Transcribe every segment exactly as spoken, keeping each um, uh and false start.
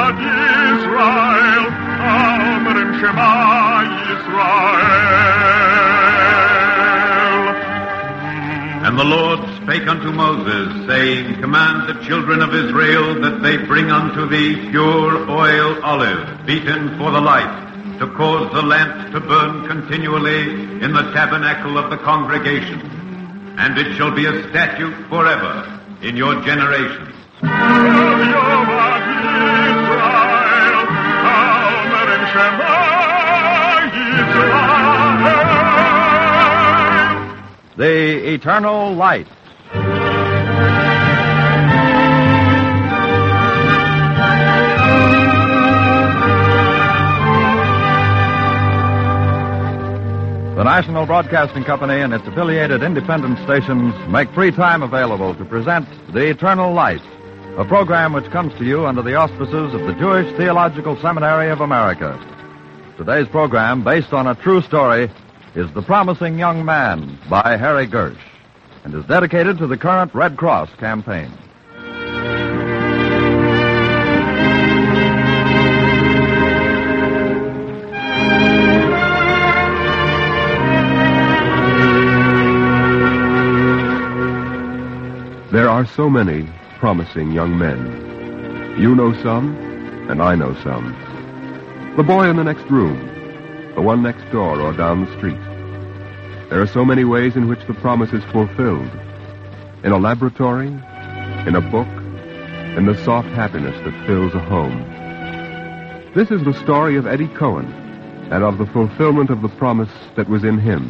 Yovad Yisrael, Omrim Shema Yisrael. And the Lord spake unto Moses, saying, Command the children of Israel that they bring unto thee pure oil olive, beaten for the light, to cause the lamp to burn continually in the tabernacle of the congregation. And it shall be a statute forever in your generations. The Eternal Light. The National Broadcasting Company and its affiliated independent stations make free time available to present The Eternal Light, a program which comes to you under the auspices of the Jewish Theological Seminary of America. Today's program, based on a true story, is The Promising Young Man by Harry Gersh, and is dedicated to the current Red Cross campaign. There are so many promising young men. You know some, and I know some. The boy in the next room, the one next door or down the street. There are so many ways in which the promise is fulfilled. In a laboratory, in a book, in the soft happiness that fills a home. This is the story of Eddie Cohen, and of the fulfillment of the promise that was in him.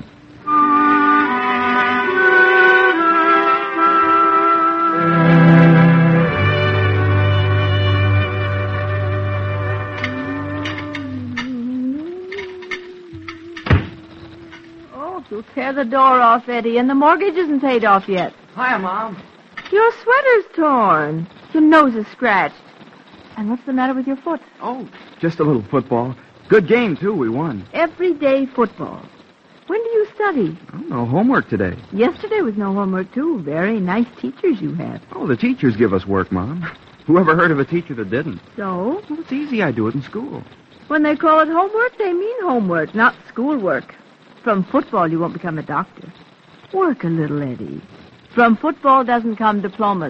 Tear the door off, Eddie, and the mortgage isn't paid off yet. Hiya, Mom. Your sweater's torn. Your nose is scratched. And what's the matter with your foot? Oh, just a little football. Good game, too. We won. Everyday football. When do you study? Oh, no homework today. Yesterday was no homework, too. Very nice teachers you had. Oh, the teachers give us work, Mom. Who ever heard of a teacher that didn't? So? Well, it's easy. I do it in school. When they call it homework, they mean homework, not schoolwork. From football, you won't become a doctor. Work a little, Eddie. From football doesn't come diplomas.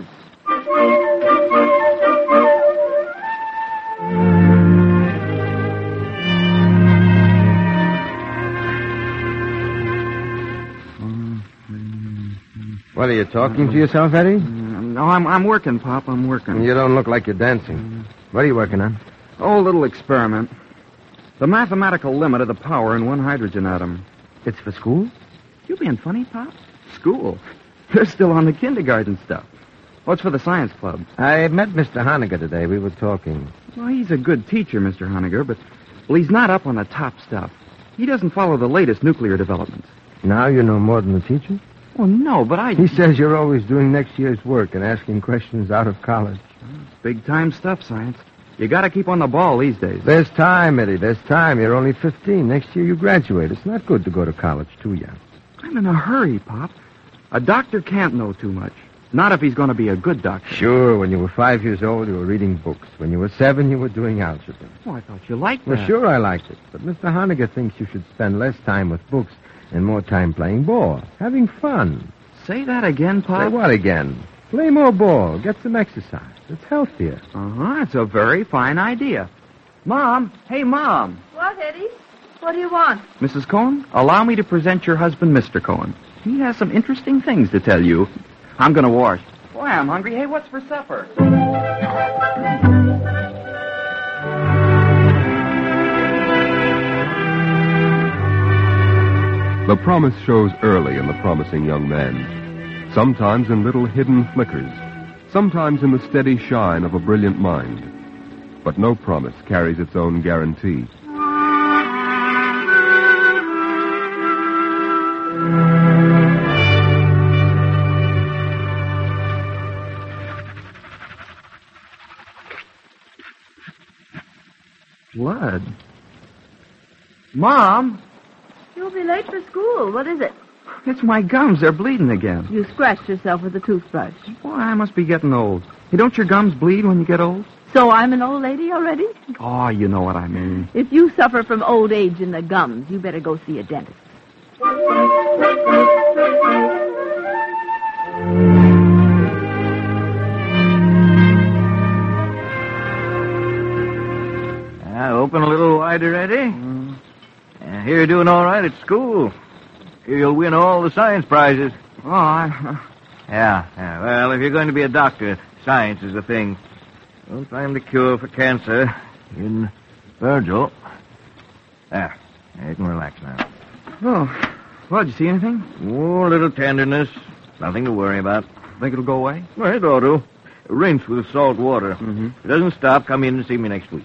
What, are you talking to yourself, Eddie? Uh, no, I'm I'm working, Pop. I'm working. You don't look like you're dancing. What are you working on? Oh, a little experiment. The mathematical limit of the power in one hydrogen atom. It's for school? You being funny, Pop? School? They're still on the kindergarten stuff. What's for the science club? I met Mister Honegger today. We were talking. Well, he's a good teacher, Mister Honegger, but, well, he's not up on the top stuff. He doesn't follow the latest nuclear developments. Now you know more than the teacher? Well, no, but I... He says you're always doing next year's work and asking questions out of college. Big-time stuff, science. You gotta keep on the ball these days. There's time, Eddie. There's time. You're only fifteen. Next year you graduate. It's not good to go to college too young. I'm in a hurry, Pop. A doctor can't know too much. Not if he's going to be a good doctor. Sure. When you were five years old, you were reading books. When you were seven, you were doing algebra. Oh, I thought you liked that. Well, sure I liked it. But Mister Honegger thinks you should spend less time with books and more time playing ball. Having fun. Say that again, Pop. Say what again? Play more ball. Get some exercise. It's healthier. Uh-huh. It's a very fine idea. Mom. Hey, Mom. What, Eddie? What do you want? Missus Cohen, allow me to present your husband, Mister Cohen. He has some interesting things to tell you. I'm going to wash. Boy, I'm hungry. Hey, what's for supper? The promise shows early in the promising young man. Sometimes in little hidden flickers. Sometimes in the steady shine of a brilliant mind. But no promise carries its own guarantee. Blood. Mom! You'll be late for school. What is it? It's my gums. They're bleeding again. You scratched yourself with a toothbrush. Boy, I must be getting old. Hey, don't your gums bleed when you get old? So I'm an old lady already? Oh, you know what I mean. If you suffer from old age in the gums, you better go see a dentist. Uh, open a little wider, Eddie. Mm. Uh, here you're doing all right at school. Here you'll win all the science prizes. Oh, I... Yeah, yeah. Well, if you're going to be a doctor, science is the thing. We'll find the cure for cancer in Virgil. There. You can relax now. Oh. Well, did you see anything? Oh, a little tenderness. Nothing to worry about. Think it'll go away? Well, it ought to. Rinse with salt water. Mm-hmm. If it doesn't stop, come in and see me next week.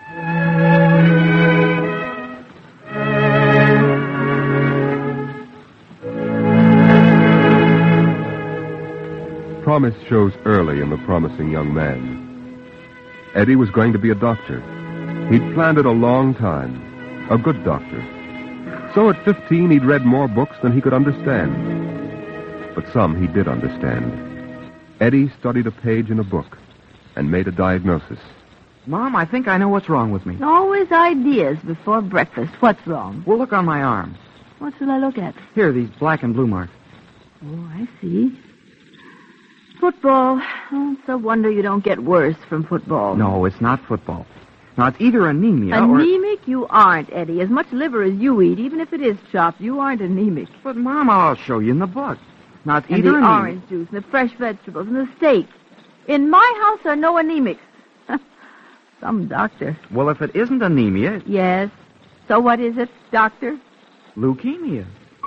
Promise shows early in the promising young man. Eddie was going to be a doctor. He'd planned it a long time. A good doctor. So at fifteen, he'd read more books than he could understand. But some he did understand. Eddie studied a page in a book and made a diagnosis. Mom, I think I know what's wrong with me. Always ideas before breakfast. What's wrong? Well, look on my arm. What should I look at? Here, these black and blue marks. Oh, I see. Football. Oh, it's a wonder you don't get worse from football. No, it's not football. Now, it's either anemia or... Anemic? You aren't, Eddie. As much liver as you eat, even if it is chopped, you aren't anemic. But, Mom, I'll show you in the book. Now, it's And either the anemia... orange juice, and the fresh vegetables, and the steak. In my house are no anemics. Some doctor. Well, if it isn't anemia... Yes. So what is it, doctor? Leukemia.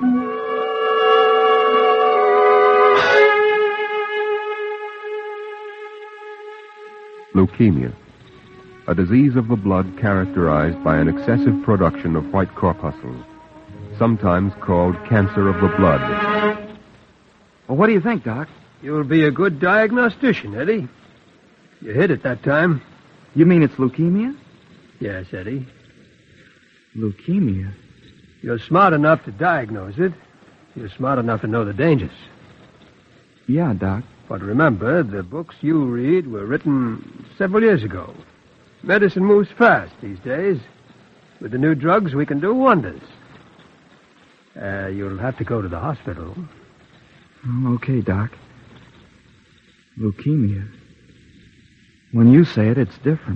Leukemia, a disease of the blood characterized by an excessive production of white corpuscles, sometimes called cancer of the blood. Well, what do you think, Doc? You'll be a good diagnostician, Eddie. You hit it that time. You mean it's leukemia? Yes, Eddie. Leukemia? You're smart enough to diagnose it. You're smart enough to know the dangers. Yeah, Doc. But remember, the books you read were written several years ago. Medicine moves fast these days. With the new drugs, we can do wonders. Uh, you'll have to go to the hospital. Oh, okay, Doc. Leukemia. When you say it, it's different.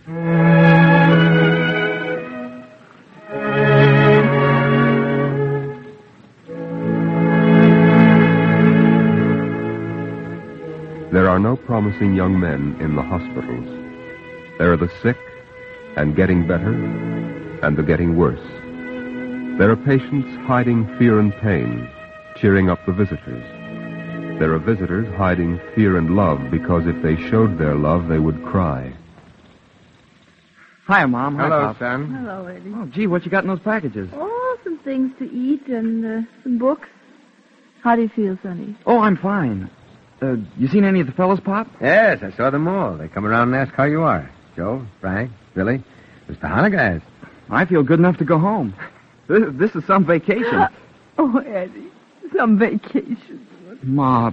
There are no promising young men in the hospitals. There are the sick, and getting better, and the getting worse. There are patients hiding fear and pain, cheering up the visitors. There are visitors hiding fear and love because if they showed their love, they would cry. Hi, Mom. Hi, Hello, Pop. son. Hello, Eddie. Oh, gee, what you got in those packages? Oh, some things to eat and uh, some books. How do you feel, Sonny? Oh, I'm fine. Uh, you seen any of the fellows, Pop? Yes, I saw them all. They come around and ask how you are. Joe, Frank, Billy, Mister Honegast. I feel good enough to go home. This, this is some vacation. Oh, Eddie, some vacation. Ma,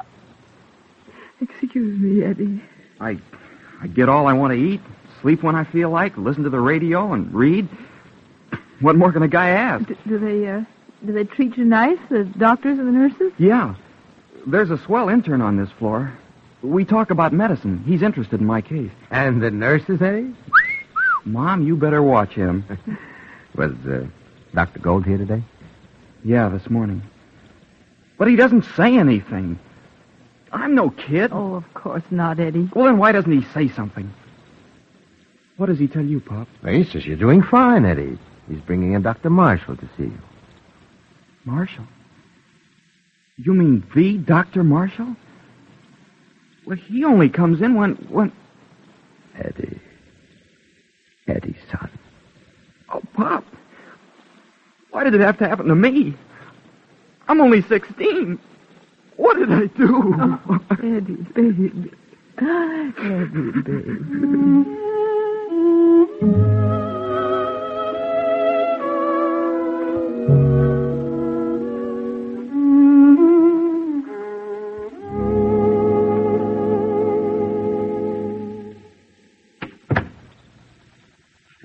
Excuse me, Eddie. I, I get all I want to eat, sleep when I feel like, listen to the radio, and read. What more can a guy ask? D- do they, uh, do they treat you nice, the doctors and the nurses? Yeah. There's a swell intern on this floor. We talk about medicine. He's interested in my case. And the nurses, Eddie? Mom, you better watch him. Was uh, Doctor Gold here today? Yeah, this morning. But he doesn't say anything. I'm no kid. Oh, of course not, Eddie. Well, then why doesn't he say something? What does he tell you, Pop? Well, he says you're doing fine, Eddie. He's bringing in Doctor Marshall to see you. Marshall? You mean the Doctor Marshall? Well, he only comes in when... when... Eddie. Eddie, son. Oh, Pop. Why did it have to happen to me? I'm only sixteen. What did I do? Oh, Eddie, baby. Eddie, baby.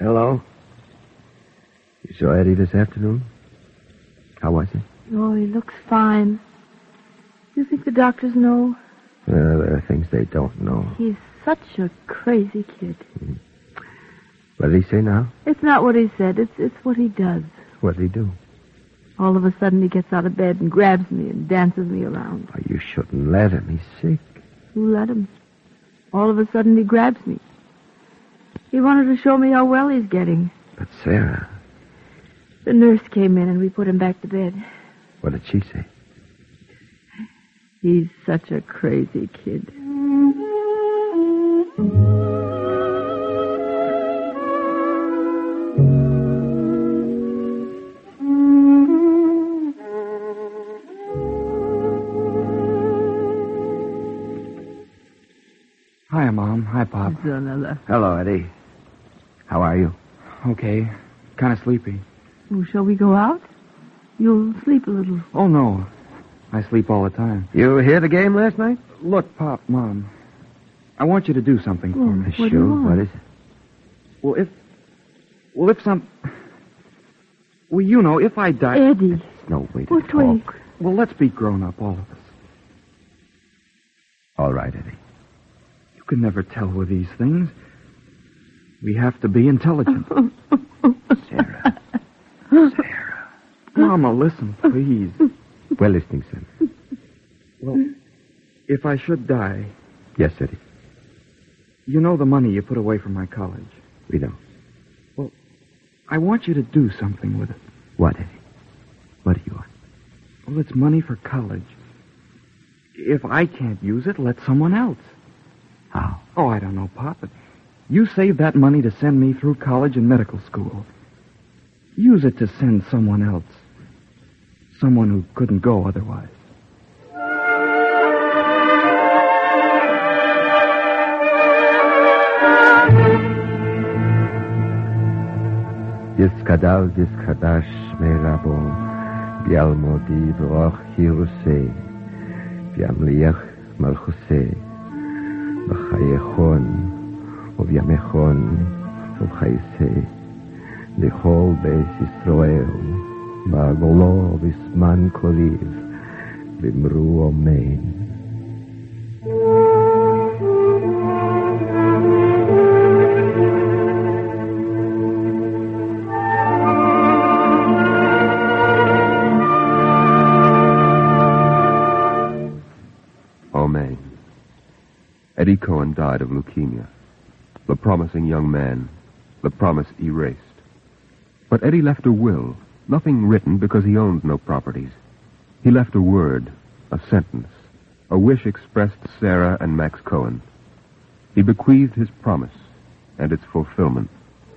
Hello. You saw Eddie this afternoon? How was he? Oh, he looks fine. You think the doctors know? Well, there are things they don't know. He's such a crazy kid. Mm-hmm. What did he say now? It's not what he said. It's it's what he does. What did he do? All of a sudden he gets out of bed and grabs me and dances me around. Oh, you shouldn't let him. He's sick. Who let him? All of a sudden he grabs me. He wanted to show me how well he's getting. But Sarah... The nurse came in and we put him back to bed. What did she say? He's such a crazy kid. Hi, Mom. Hi, Pop. Hello, Eddie. How are you? Okay. Kind of sleepy. Oh, shall we go out? You'll sleep a little. Oh, no. I sleep all the time. You hear the game last night? Look, Pop, Mom. I want you to do something for Oh, me. what do you want? What is it? Well, if... Well, if some... Well, you know, if I die... Eddie. There's no way to What way? talk. Well, let's be grown up, all of us. All right, Eddie. You can never tell with these things. We have to be intelligent. Sarah. Sarah. Mama, listen, please. We're listening, son. Well, if I should die, Yes, Eddie. you know the money you put away from my college. We know. Well, I want you to do something with it. What, Eddie? What do you want? Well, it's money for college. If I can't use it, let someone else. How? Oh, I don't know, Pop, but you save that money to send me through college and medical school. Use it to send someone else. Someone who couldn't go otherwise. Yiskadal Yiskadash Merabo Bialmodi Broch Hiruse Biamliach Malchuse Bachayechon Ubiamechon Ubchayse Lichol Beis Yisroel Bagolo Bisman Koliv Bimru Omein. Amen. Eddie Cohen died of leukemia. The promising young man, the promise erased. But Eddie left a will, nothing written because he owned no properties. He left a word, a sentence, a wish expressed to Sarah and Max Cohen. He bequeathed his promise and its fulfillment.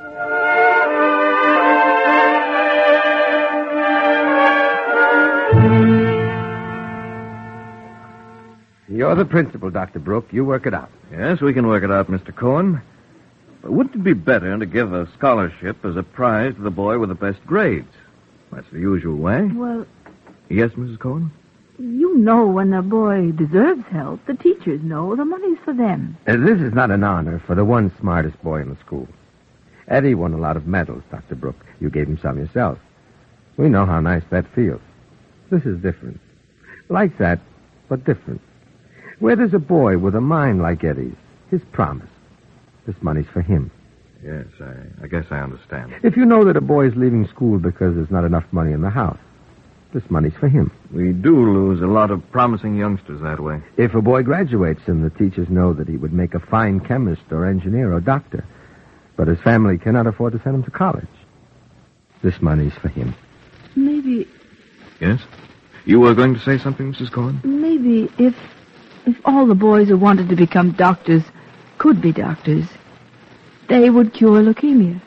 You're the principal, Doctor Brooke. You work it out. Yes, we can work it out, Mister Cohen. But wouldn't it be better to give a scholarship as a prize to the boy with the best grades? That's the usual way. Well, Yes, Missus Cohen? you know when a boy deserves help, the teachers know the money's for them. Uh, this is not an honor for the one smartest boy in the school. Eddie won a lot of medals, Doctor Brooke. You gave him some yourself. We know how nice that feels. This is different. Like that, but different. Where there's a boy with a mind like Eddie's, his promise. This money's for him. Yes, I, I guess I understand. If you know that a boy is leaving school because there's not enough money in the house, this money's for him. We do lose a lot of promising youngsters that way. If a boy graduates and the teachers know that he would make a fine chemist or engineer or doctor, but his family cannot afford to send him to college, this money's for him. Maybe, Yes? You were going to say something, Missus Cohen? maybe if, if all the boys who wanted to become doctors could be doctors, they would cure leukemia.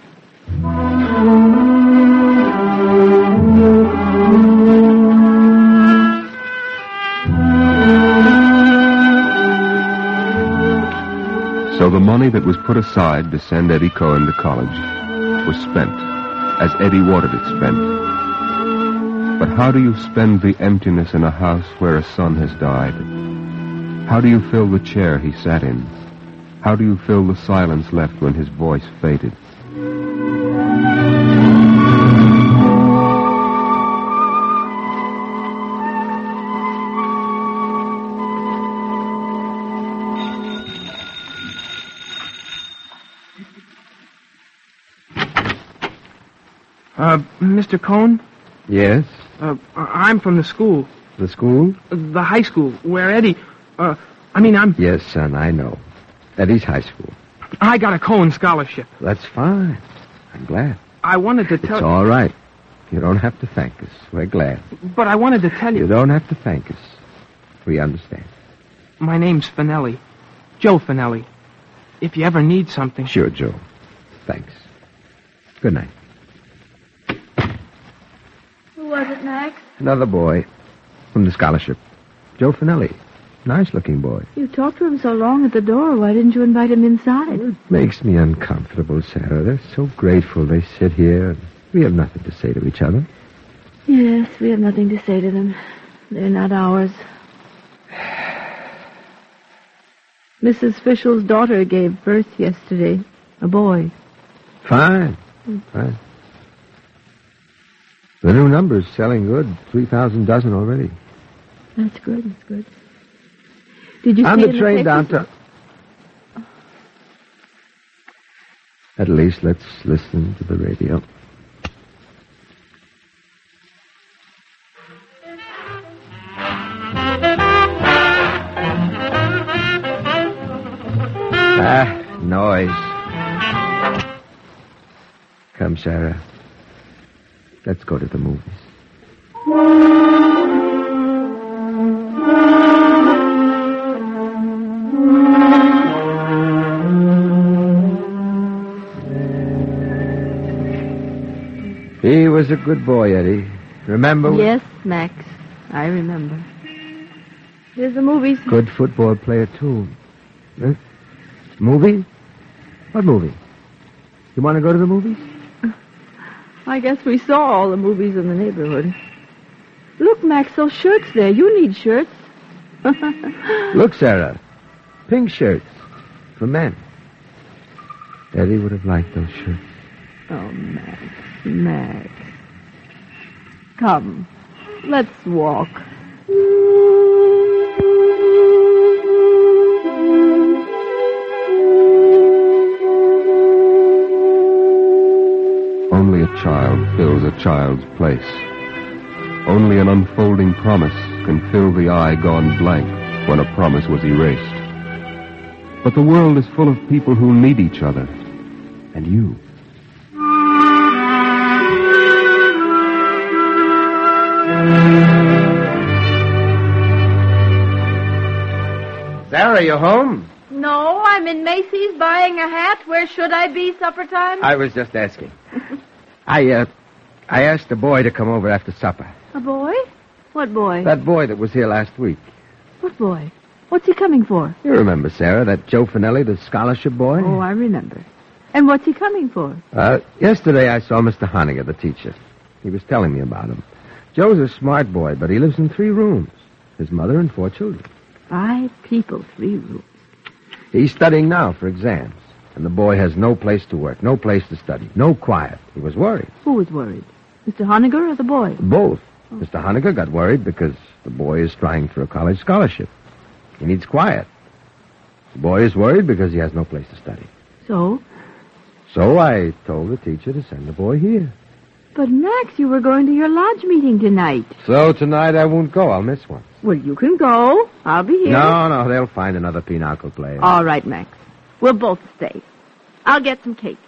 So the money that was put aside to send Eddie Cohen to college was spent, as Eddie wanted it spent. But how do you spend the emptiness in a house where a son has died? How do you fill the chair he sat in? How do you fill the silence left when his voice faded? Uh, Mister Cohn? Yes? Uh, I'm from the school. The school? The high school, where Eddie... Uh, I mean, I'm... Yes, son, I know. Eddie's high school. I got a Cohen scholarship. That's fine. I'm glad. I wanted to tell... It's all right. You don't have to thank us. We're glad. But I wanted to tell you... You don't have to thank us. We understand. My name's Finelli. Joe Finelli. If you ever need something... Sure, Joe. Thanks. Good night. Who was it, Max? Another boy from the scholarship. Joe Finelli. Nice-looking boy. You talked to him so long at the door. Why didn't you invite him inside? It makes me uncomfortable, Sarah. They're so grateful they sit here. And we have nothing to say to each other. Yes, we have nothing to say to them. They're not ours. Missus Fischel's daughter gave birth yesterday. A boy. Fine. Fine. The new number's selling good. three thousand dozen already. That's good, that's good. Did you On stay the in train the downtown. At least let's listen to the radio. Ah, noise. Come, Sarah. Let's go to the movies. He was a good boy, Eddie. Remember? Yes, Max. I remember. Here's the movies. Good football player, too. Huh? Movie? What movie? You want to go to the movies? I guess we saw all the movies in the neighborhood. Look, Max, those shirts there. You need shirts. Look, Sarah. Pink shirts. For men. Eddie would have liked those shirts. Oh, Max. Max. Come. Let's walk. Only a child fills a child's place. Only an unfolding promise can fill the eye gone blank when a promise was erased. But the world is full of people who need each other. And you. Sarah, you home? No, I'm in Macy's buying a hat. Where should I be, supper time? I was just asking. I, uh, I asked the boy to come over after supper. A boy? What boy? That boy that was here last week. What boy? What's he coming for? You remember, Sarah, that Joe Finelli, the scholarship boy? Oh, I remember. And what's he coming for? Uh, yesterday I saw Mister Honninger, the teacher. He was telling me about him. Joe's a smart boy, but he lives in three rooms. His mother and four children. Five people, three rooms. He's studying now for exams. And the boy has no place to work, no place to study, no quiet. He was worried. Who was worried? Mister Honninger or the boy? Both. Oh. Mister Honninger got worried because the boy is trying for a college scholarship. He needs quiet. The boy is worried because he has no place to study. So? So I told the teacher to send the boy here. But, Max, you were going to your lodge meeting tonight. So tonight I won't go. I'll miss one. Well, you can go. I'll be here. No, no, they'll find another pinochle player. All right, Max. We'll both stay. I'll get some cake.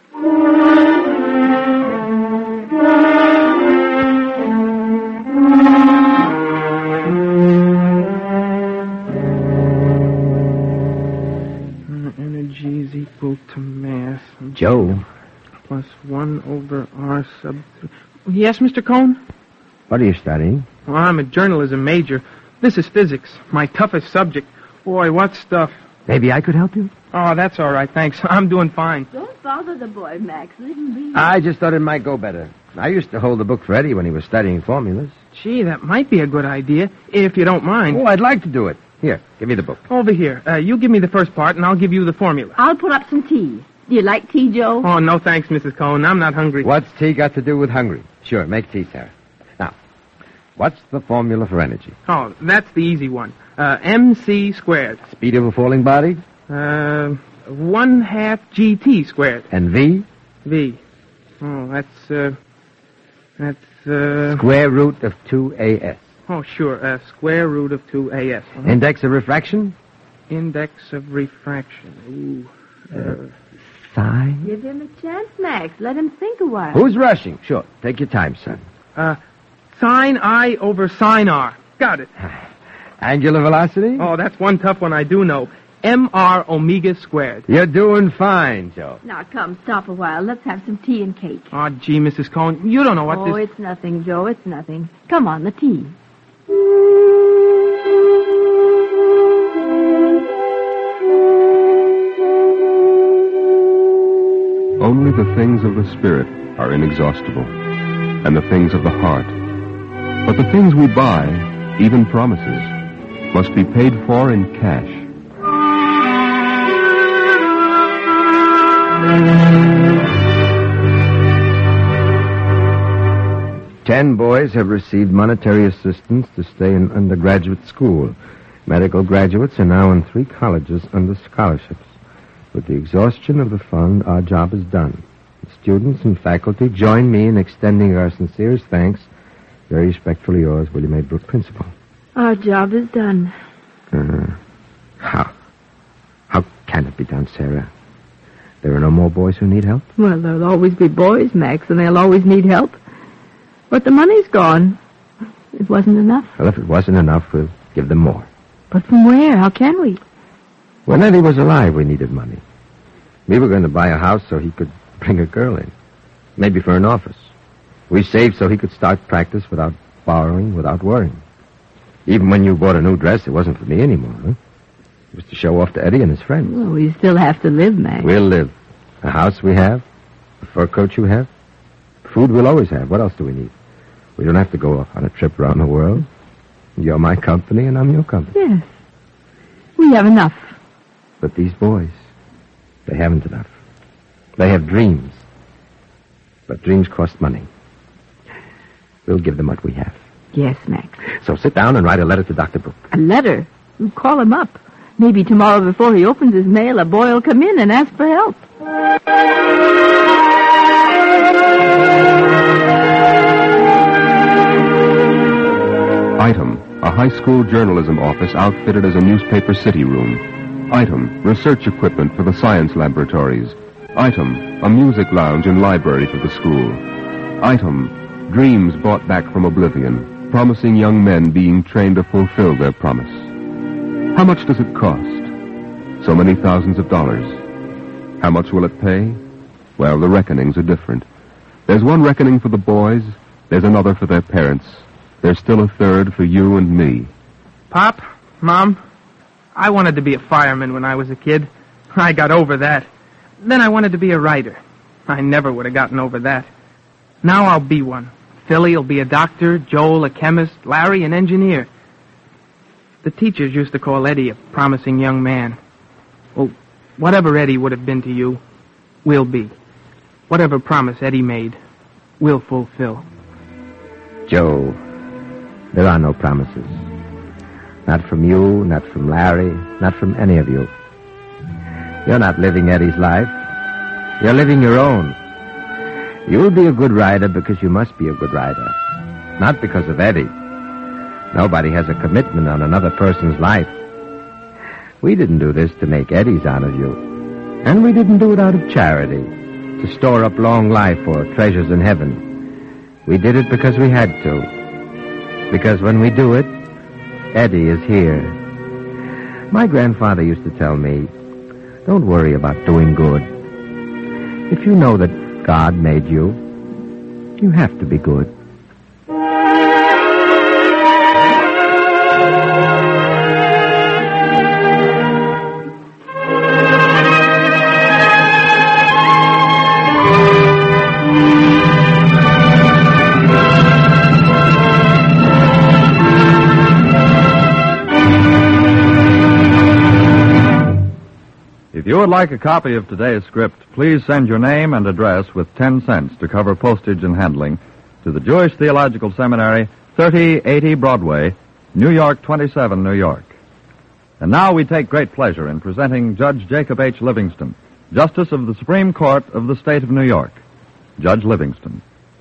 Energy is equal to mass. Joe. Plus one over R sub three. Yes, Mister Cohn? What are you studying? Well, I'm a journalism major. This is physics, my toughest subject. Boy, what stuff. Maybe I could help you? Oh, that's all right, thanks. I'm doing fine. Don't bother the boy, Max. Let him be. I just thought it might go better. I used to hold the book for Eddie when he was studying formulas. Gee, that might be a good idea, if you don't mind. Oh, I'd like to do it. Here, give me the book. Over here. Uh, you give me the first part, and I'll give you the formula. I'll put up some tea. Do you like tea, Joe? Oh, no thanks, Missus Cohn. I'm not hungry. What's tea got to do with hungry? Sure, make tea, Sarah. Now, what's the formula for energy? Oh, that's the easy one. Uh, M C squared. Speed of a falling body? Uh, one half G T squared. And V? V. Oh, that's, uh, That's, uh... Square root of two A S. Oh, sure. Uh, square root of two A S. Uh-huh. Index of refraction? Index of refraction. Ooh. Uh, Psi? Give him a chance, Max. Let him think a while. Who's rushing? Sure. Take your time, son. Uh, sine I over sine R. Got it. Angular velocity? Oh, that's one tough one I do know. M R omega squared. You're doing fine, Joe. Now, come, stop a while. Let's have some tea and cake. Oh, gee, Missus Cohen, you don't know what oh, this... it's nothing, Joe. It's nothing. Come on, the tea. Only the things of the spirit are inexhaustible, and the things of the heart. But the things we buy, even promises, must be paid for in cash. Ten boys have received monetary assistance to stay in undergraduate school. Medical graduates are now in three colleges under scholarships. With the exhaustion of the fund, our job is done. Students and faculty join me in extending our sincerest thanks. Very respectfully yours, William A. Brooke, Principal. Our job is done. Uh, how? How can it be done, Sarah? There are no more boys who need help? Well, there'll always be boys, Max, and they'll always need help. But the money's gone. It wasn't enough. Well, if it wasn't enough, we'll give them more. But from where? How can we? When Eddie was alive, we needed money. We were going to buy a house so he could bring a girl in. Maybe for an office. We saved so he could start practice without borrowing, without worrying. Even when you bought a new dress, it wasn't for me anymore, huh? It was to show off to Eddie and his friends. Well, we still have to live, Max. We'll live. The house we have, the fur coat you have, food we'll always have. What else do we need? We don't have to go on a trip around the world. You're my company and I'm your company. Yes. We have enough. But these boys, they haven't enough. They have dreams. But dreams cost money. We'll give them what we have. Yes, Max. So sit down and write a letter to Doctor Brooke. A letter? You call him up. Maybe tomorrow before he opens his mail, a boy will come in and ask for help. Item, a high school journalism office outfitted as a newspaper city room. Item, research equipment for the science laboratories. Item, a music lounge and library for the school. Item, dreams bought back from oblivion, promising young men being trained to fulfill their promise. How much does it cost? So many thousands of dollars. How much will it pay? Well, the reckonings are different. There's one reckoning for the boys, there's another for their parents. There's still a third for you and me. Pop, Mom, I wanted to be a fireman when I was a kid. I got over that. Then I wanted to be a writer. I never would have gotten over that. Now I'll be one. Philly will be a doctor, Joel a chemist, Larry an engineer. The teachers used to call Eddie a promising young man. Well, whatever Eddie would have been to you, we'll be. Whatever promise Eddie made, we'll fulfill. Joe, there are no promises. Not from you, not from Larry, not from any of you. You're not living Eddie's life. You're living your own. You'll be a good rider because you must be a good rider. Not because of Eddie. Nobody has a commitment on another person's life. We didn't do this to make Eddies out of you. And we didn't do it out of charity, to store up long life or treasures in heaven. We did it because we had to. Because when we do it, Eddie is here. My grandfather used to tell me, don't worry about doing good. If you know that God made you, you have to be good. If you would like a copy of today's script, please send your name and address with ten cents to cover postage and handling to the Jewish Theological Seminary, thirty eighty Broadway, New York twenty-seven, New York. And now we take great pleasure in presenting Judge Jacob H. Livingston, Justice of the Supreme Court of the State of New York. Judge Livingston.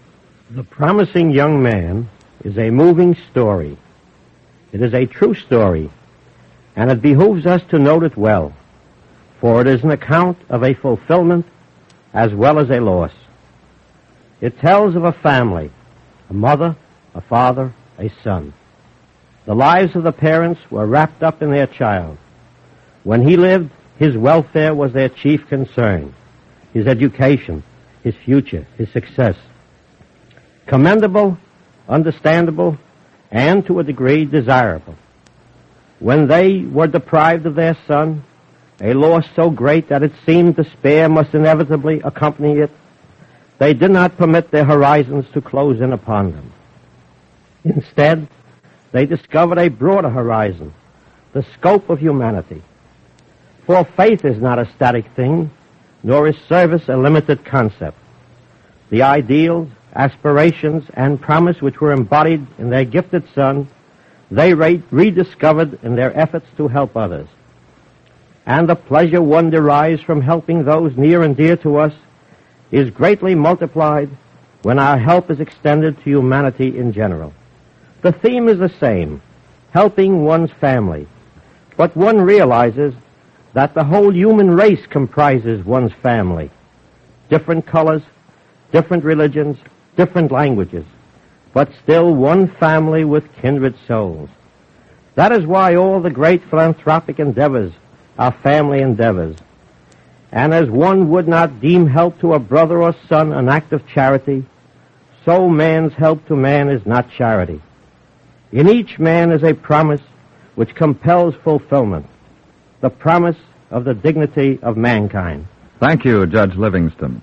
The Promising Young Man is a moving story. It is a true story, and it behooves us to note it well, for it is an account of a fulfillment as well as a loss. It tells of a family, a mother, a father, a son. The lives of the parents were wrapped up in their child. When he lived, his welfare was their chief concern, his education, his future, his success. Commendable, understandable, and to a degree desirable. When they were deprived of their son, a loss so great that it seemed despair must inevitably accompany it, they did not permit their horizons to close in upon them. Instead, they discovered a broader horizon, the scope of humanity. For faith is not a static thing, nor is service a limited concept. The ideals, aspirations, and promise which were embodied in their gifted son, they re- rediscovered in their efforts to help others. And the pleasure one derives from helping those near and dear to us is greatly multiplied when our help is extended to humanity in general. The theme is the same, helping one's family, but one realizes that the whole human race comprises one's family. Different colors, different religions, different languages, but still one family with kindred souls. That is why all the great philanthropic endeavors are family endeavors. And as one would not deem help to a brother or son an act of charity, so man's help to man is not charity. In each man is a promise which compels fulfillment, the promise of the dignity of mankind. Thank you, Judge Livingston.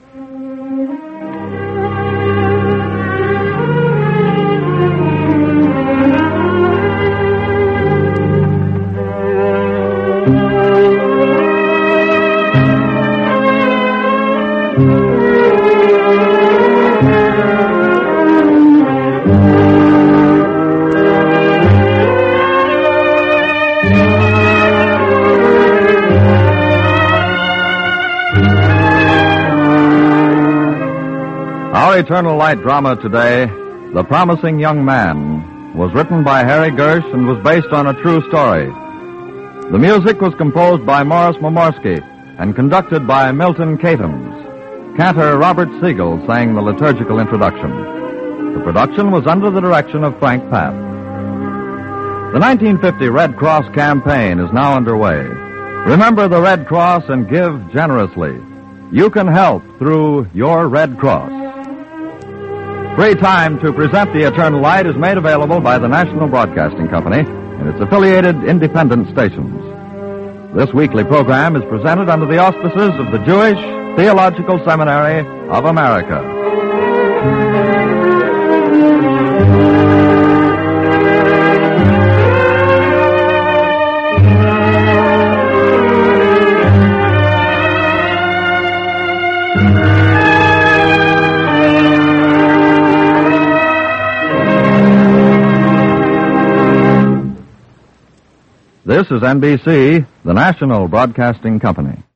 Our Eternal Light drama today, The Promising Young Man, was written by Harry Gersh and was based on a true story. The music was composed by Morris Momorsky and conducted by Milton Catums. Cantor Robert Siegel sang the liturgical introduction. The production was under the direction of Frank Papp. The nineteen fifty Red Cross campaign is now underway. Remember the Red Cross and give generously. You can help through your Red Cross. Free time to present The Eternal Light is made available by the National Broadcasting Company and its affiliated independent stations. This weekly program is presented under the auspices of the Jewish Theological Seminary of America. This is N B C, the National Broadcasting Company.